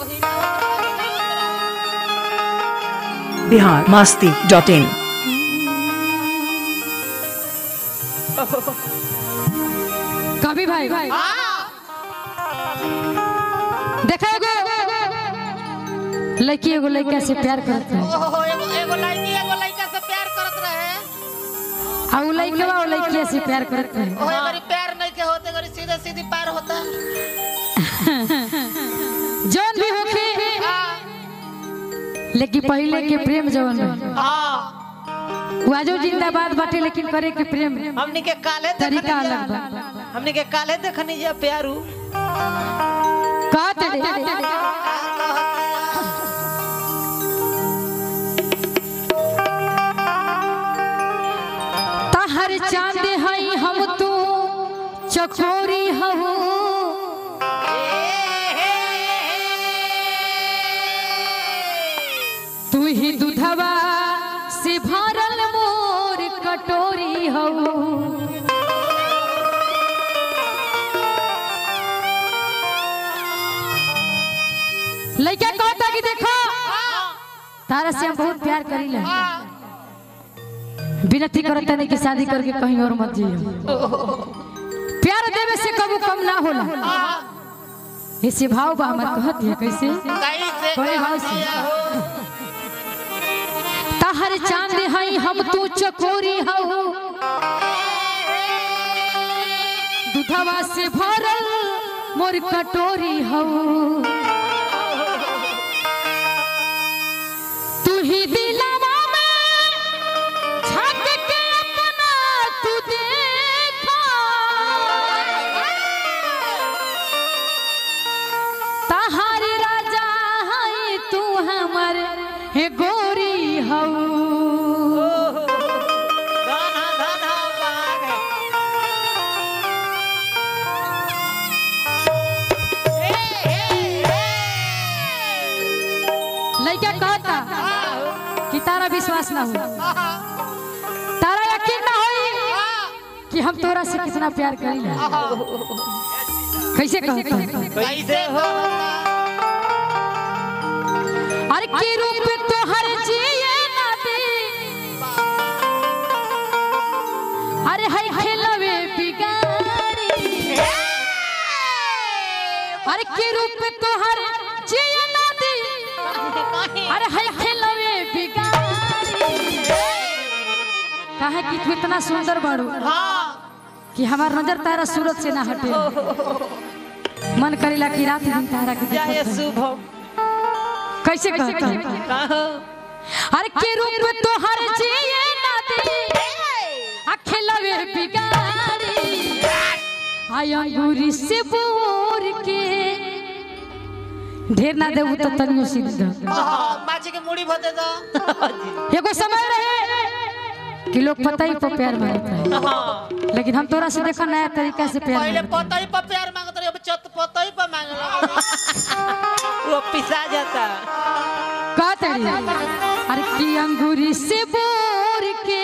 biharmasti.in कभी भाई देखा लड़की एगो लड़का से प्यार करत है। एगो लड़का से प्यार करत रहे आ उ लड़का वो लड़की से प्यार करत है। ओए गरी प्यार नहीं के होते गरी सीधे सीधी पार होता जौन भी होखे लेकिन पहले के प्रेम जवन हां वाजो जिंदाबाद बाटे लेकिन करे के प्रेम हमनी के काले तरीका अलग बा। हमनी के काले देखनी जा प्यारू कहत रे ताहर चांद हई हम तू चकोरी हऊ तू ही दूधवा से भरल मोर कटोरी हऊ लड़का कहता कि देखो तारा से हम बहुत प्यार करीले विनती करता नहीं कि शादी करके कहीं और मत जियो प्यार देवे से कबू कम ना होला ऐसे भाव बा हमर कहत है कैसे कोई भाव से ताहर चांद हई हम तू चकोरी हऊ दूधवा से भरल मोर कटोरी हऊ तू ही दिलवा में झांक के अपना तू देखा ताहार राजा हई तू हमर हे गोरी हऊ लड़का कहता कि तारा विश्वास ना हो तारा यकीन ना हो कि हम तोरा से कितना प्यार करेंगे कैसे कहता कैसे हो अरे की रूप तो हर जिए ना दे अरे हाय खेलवे बिगाड़ी अरे की रूप तो हर जिए ना दे अरे हाय खेलवे बिगाड़ी काहे कि तू इतना सुंदर बाड़ू कि हमार नजर तारा सूरत से ना हटे मन करेला कि रात दिन तारा के जय देखत शुभ कैसे कहता अरे के रूप तो हर जिए ना दे अखिलवे बिगाड़ी आय अंगूरी से बोर के ढेर ना देबू तो तनियो सीध दे माछी के मुड़ी भते दो एगो समय रहे कि लोग पता ही पर प्यार मांगता है लेकिन हम तोरा से देखा नया तरीका से प्यार पहले मांगता पता ही पर प्यार मांगत रहे अब चत पता ही पर मांग लगा वो पिसा जाता कहते अरे की अंगूरी से बोर के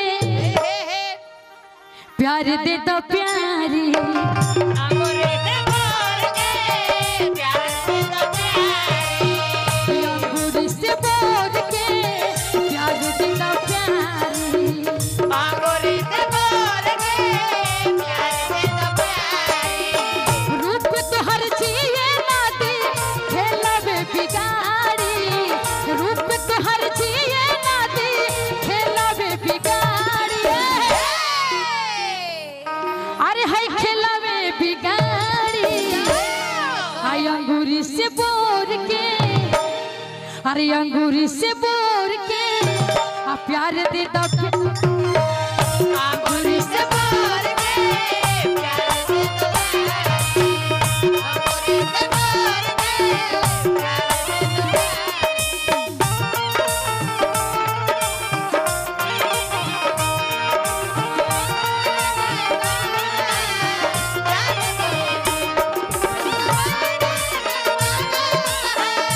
प्यार दे दो प्यारी अंगूरी से बोर के प्यार दे दो प्यारी अंगूरी से बोर के प्यार दे दो प्यारी अंगूरी से बोर के प्यार दे दो प्यारी रूप तो हर जिए ना दे खेलवे बिगाड़ी रूप तो हर जिए ना दे खेलवे बिगाड़ी अरे हाय खेलवे बिगाड़ी हाय अंगूरी से बोर के अरे अंगूरी से बोर के आ प्यार दे दो अंगूरी से बोर के प्यार दे दो अंगूरी से बोर के प्यार दे दो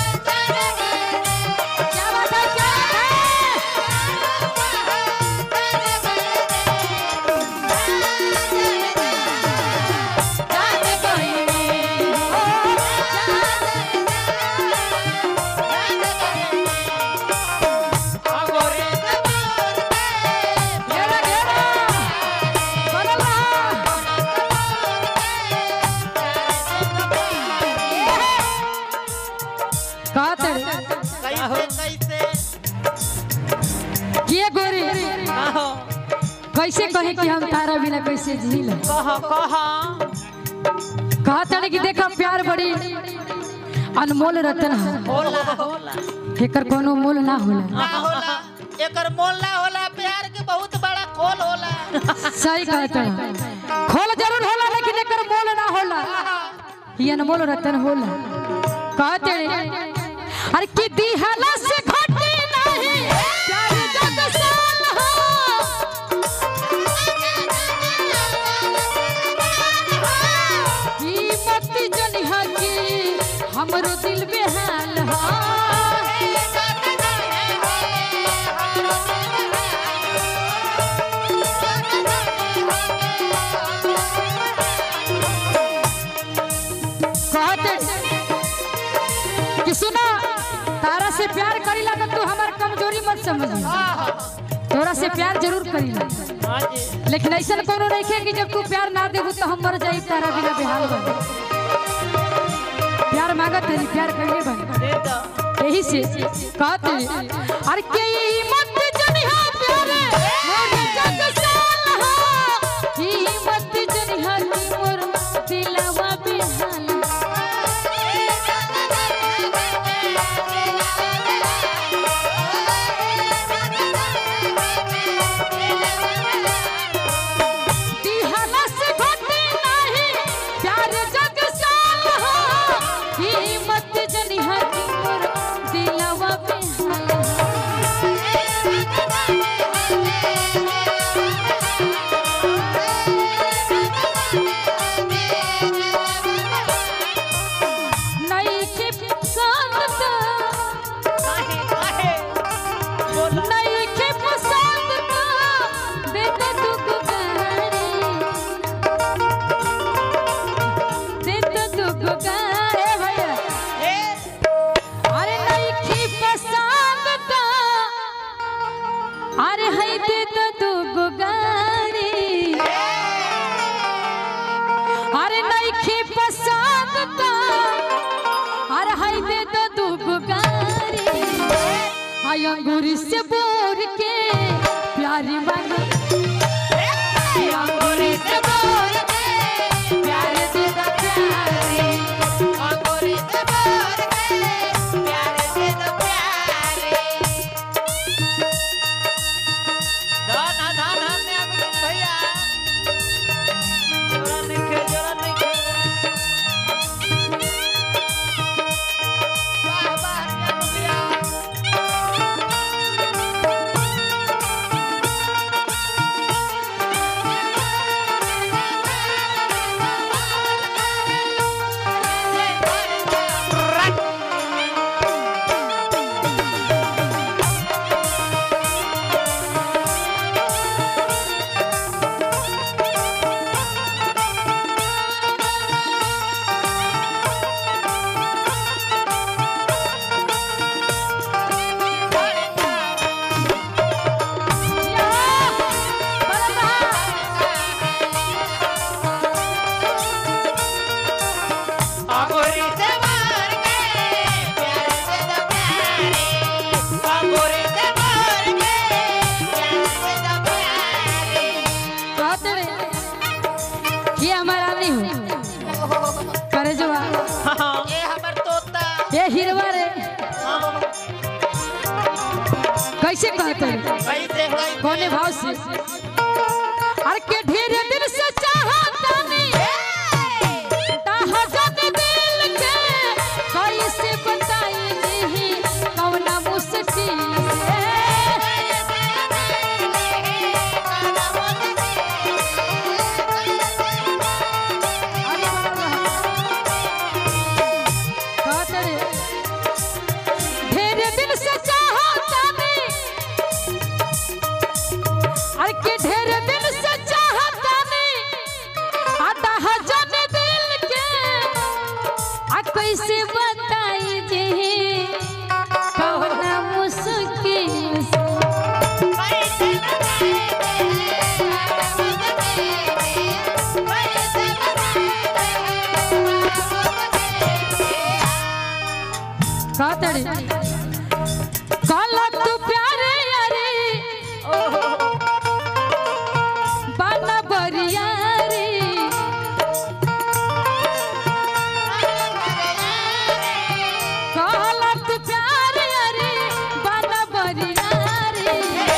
क्या बात है क्या है कहते कैसे किए गोरी कैसे कहे कि हम तारा बिना कैसे झील कहते कि देखा प्यार बड़ी अनमोल रतन है एकर कोनो मोल ना होला एकर मोल ना होला प्यार के बहुत बड़ा खोल होला सही कहते हैं खोल जरूर होला लेकिन एकर मोल ना होला ये अनमोल रतन होला कहते हैं अरे कि दिहला से घटे नहीं प्यार जग साल हो कीमत जनिहा की हमरो दिल बेहाल हो कि सुना तारा से प्यार करीला तो तू हमार कमजोरी मत समझी तोरा से प्यार जरूर करीला लेकिन ऐसा कोनो नहीं है कि जब तू प्यार ना देबू तो हम मर जाई तारा बिना बेहाल बन प्यार मांगत है प्यार कइले बन यही से कहते अरे के मत जनिहा प्यार मोर जग साल हो की मत जनिहा मोर दिलवा बेहाल अंगूरी से बोर के प्यारी मांगो अंगूरी से बोर के प्यारे दे दो प्यारे अंगूरी से बोर के प्यारे दे दो प्यारे धन भैया जोरा नहीं हिरवा रे कैसे कहते कोने भाव से अरे के ढेर दिल से चाहता नहीं ताहजत दिल के कैसे बताई नहीं कौना मुश्किल के ढेर दिल से चाहता नहीं कातड़ी काला तू प्यारे यारे बाना बरिया रे काला तू प्यारे यारे बाना बरिया रे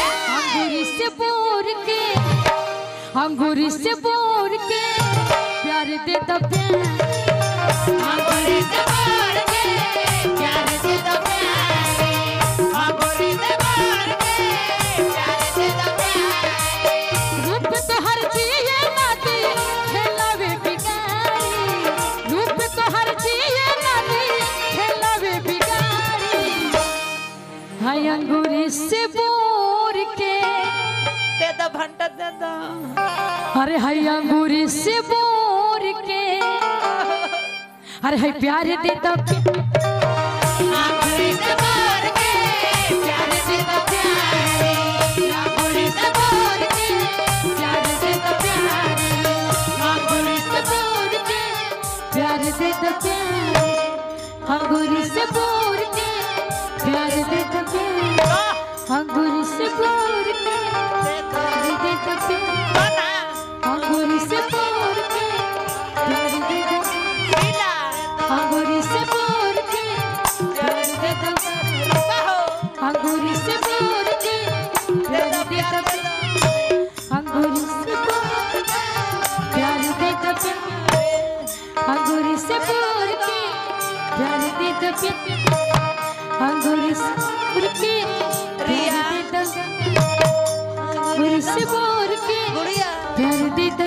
अंगूरी से बोर के प्यार दे दो प्यार अंगूरी से बोर के प्यार दे दो प्यार अंगूरी से बोर के प्यार दे दो प्यार रूप तो हर चीज नाती खेलावे बिगाड़ी रूप तो हर चीज नाती खेलावे बिगाड़ी हाय अंगूरी से बोर के दे दो भंटा दे दो अरे हाय अंगूरी से बोर के अरे हाय प्यार दे दो अंगूरी से बोर के प्यार दे दो प्यार अंगूरी से बोर के प्यार दे दो प्यार अंगूरी से बोर के प्यार दे दो प्यार अंगूरी से बोर के प्यार दे दो प्यार अंगूरी से बोर के प्यार दे दो प्यार अंगूरी से बोर के प्यार दे दो अंगूरी से बोर के प्यार दे दो अंगूरी से बोर के प्यार दे दो अंगूरी से बोर प्यार दे दो अंगूरी से बोर के प्यार दे दो अंगूरी से बोर के प्यार दे दो अंगूरी से बोर के प्यार दे दो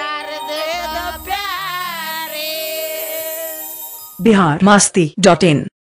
biharmasti.in